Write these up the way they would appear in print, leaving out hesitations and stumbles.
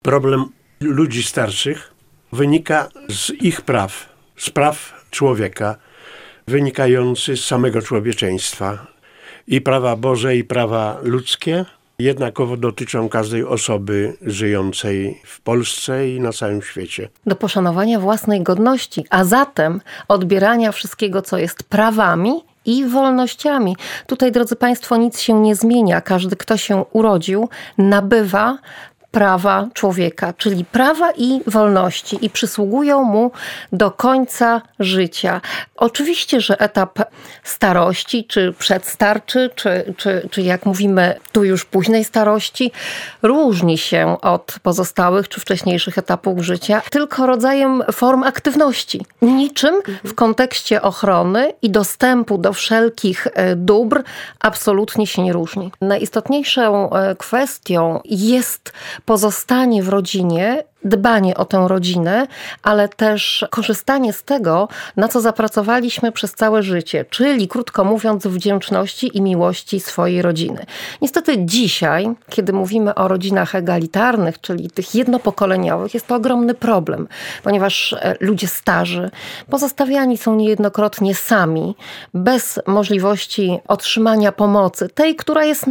Problem ludzi starszych wynika z ich praw, z praw człowieka, wynikający z samego człowieczeństwa. I prawa Boże, i prawa ludzkie jednakowo dotyczą każdej osoby żyjącej w Polsce i na całym świecie. Do poszanowania własnej godności, a zatem odbierania wszystkiego, co jest prawami i wolnościami. Tutaj, drodzy Państwo, nic się nie zmienia. Każdy, kto się urodził, nabywa prawa człowieka, czyli prawa i wolności i przysługują mu do końca życia. Oczywiście, że etap starości, czy przedstarczy, czy jak mówimy tu już późnej starości, różni się od pozostałych czy wcześniejszych etapów życia, tylko rodzajem form aktywności. Niczym w kontekście ochrony i dostępu do wszelkich dóbr absolutnie się nie różni. Najistotniejszą kwestią jest pozostanie w rodzinie, dbanie o tę rodzinę, ale też korzystanie z tego, na co zapracowaliśmy przez całe życie, czyli krótko mówiąc wdzięczności i miłości swojej rodziny. Niestety dzisiaj, kiedy mówimy o rodzinach egalitarnych, czyli tych jednopokoleniowych, jest to ogromny problem, ponieważ ludzie starzy pozostawiani są niejednokrotnie sami, bez możliwości otrzymania pomocy, tej, która jest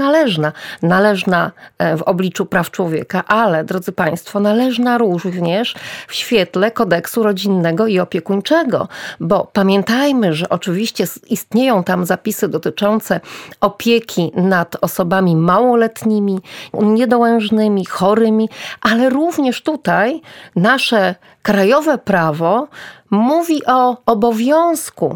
należna w obliczu praw człowieka, ale, drodzy Państwo, należna również w świetle kodeksu rodzinnego i opiekuńczego, bo pamiętajmy, że oczywiście istnieją tam zapisy dotyczące opieki nad osobami małoletnimi, niedołężnymi, chorymi, ale również tutaj nasze krajowe prawo mówi o obowiązku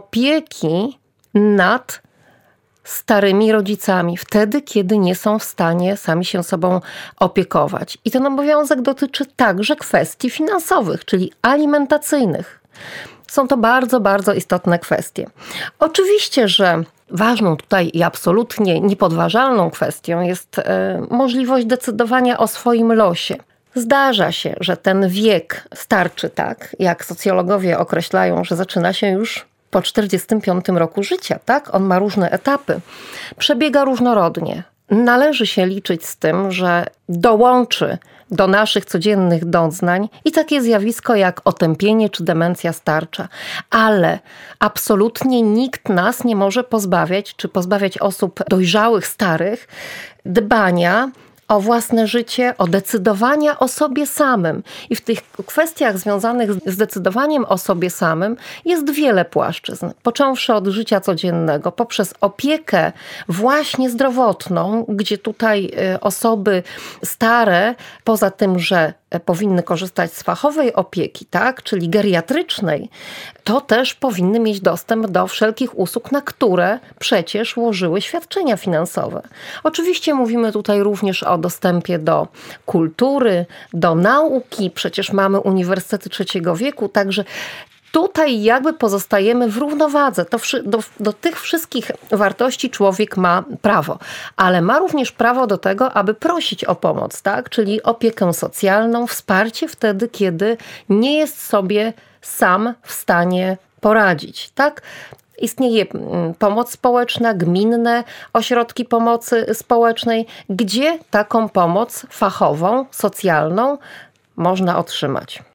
opieki nad starymi rodzicami, wtedy, kiedy nie są w stanie sami się sobą opiekować. I ten obowiązek dotyczy także kwestii finansowych, czyli alimentacyjnych. Są to bardzo, bardzo istotne kwestie. Oczywiście, że ważną tutaj i absolutnie niepodważalną kwestią jest możliwość decydowania o swoim losie. Zdarza się, że ten wiek starczy, tak, jak socjologowie określają, że zaczyna się już po 45 roku życia, tak? On ma różne etapy. Przebiega różnorodnie. Należy się liczyć z tym, że dołączy do naszych codziennych doznań i takie zjawisko jak otępienie czy demencja starcza. Ale absolutnie nikt nas nie może pozbawiać, czy pozbawiać osób dojrzałych, starych, dbania o własne życie, o decydowania o sobie samym. I w tych kwestiach związanych z decydowaniem o sobie samym jest wiele płaszczyzn. Począwszy od życia codziennego, poprzez opiekę właśnie zdrowotną, gdzie tutaj osoby stare, poza tym, że powinny korzystać z fachowej opieki, tak, czyli geriatrycznej, to też powinny mieć dostęp do wszelkich usług, na które przecież łożyły świadczenia finansowe. Oczywiście mówimy tutaj również o dostępie do kultury, do nauki. Przecież mamy uniwersytety trzeciego wieku, także tutaj jakby pozostajemy w równowadze. Do tych wszystkich wartości człowiek ma prawo, ale ma również prawo do tego, aby prosić o pomoc, tak? Czyli opiekę socjalną, wsparcie wtedy, kiedy nie jest sobie sam w stanie poradzić, tak? Istnieje pomoc społeczna, gminne ośrodki pomocy społecznej, gdzie taką pomoc fachową, socjalną można otrzymać.